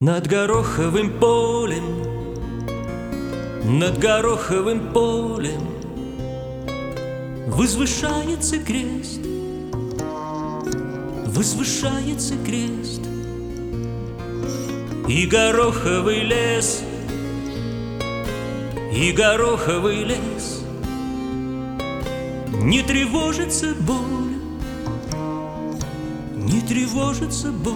Над гороховым полем, над гороховым полем возвышается крест, возвышается крест. И гороховый лес, и гороховый лес не тревожится боль, не тревожится боль.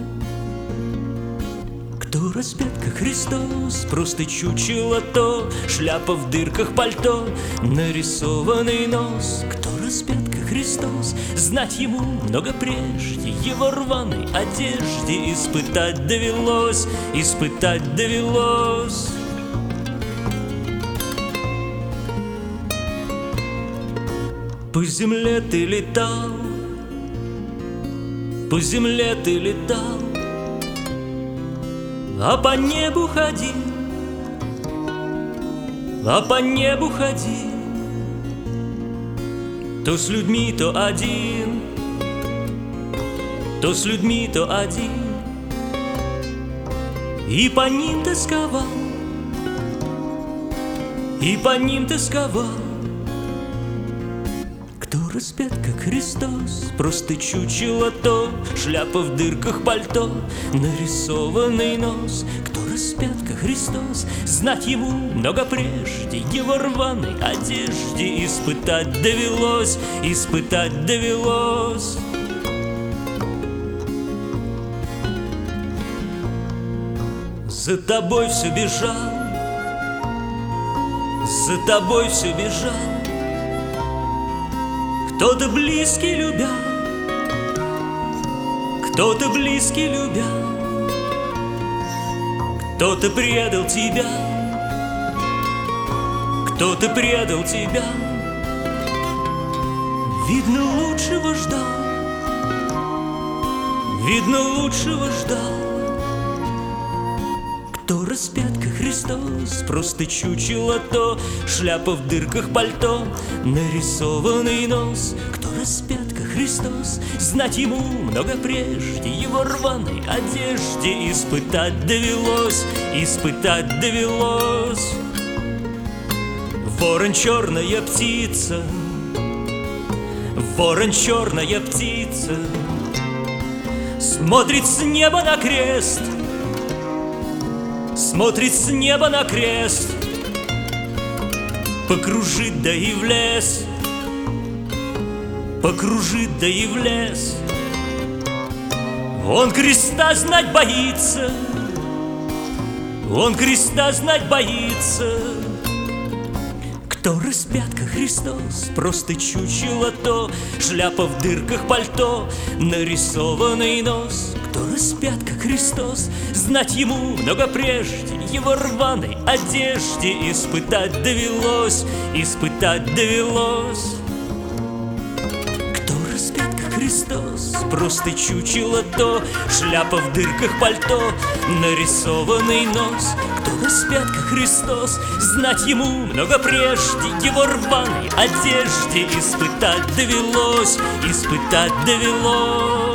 Кто распят, как Христос, просто чучело то, шляпа в дырках пальто, нарисованный нос. Кто распят, как Христос, знать ему много прежде, его рваной одежде испытать довелось, испытать довелось. По земле ты летал, по земле ты летал, а по небу ходил, а по небу ходил. То с людьми, то один, то с людьми, то один. И по ним тосковал, и по ним тосковал. Кто распят, как Христос, просто чучело то, шляпа в дырках пальто, нарисованный нос. Кто распят, как Христос, знать ему много прежде, его рваной одежде испытать довелось, испытать довелось. За тобой все бежал, за тобой все бежал. Кто-то близкий любя, кто-то близкий любя, кто-то предал тебя, кто-то предал тебя. Видно, лучшего ждал, видно, лучшего ждал. Кто распят, как Христос, просто чучело то, шляпа в дырках пальто, нарисованный нос. Кто распят, как Христос, знать ему много прежде, его рваной одежде испытать довелось, испытать довелось. Ворон черная птица, ворон черная птица, смотрит с неба на крест, смотрит с неба на крест. Покружит да и в лес, покружит да и в лес. Он креста знать боится, он креста знать боится. Кто распят, как Христос, просто чучело то, шляпа в дырках пальто, нарисованный нос. Кто распят, как Христос, знать ему много прежде, его рваной одежде испытать довелось, испытать довелось. Кто распят, как Христос, просто чучело то, шляпа в дырках пальто, нарисованный нос. Кто распят, как Христос, знать ему много прежде, его рваной одежде испытать довелось, испытать довелось.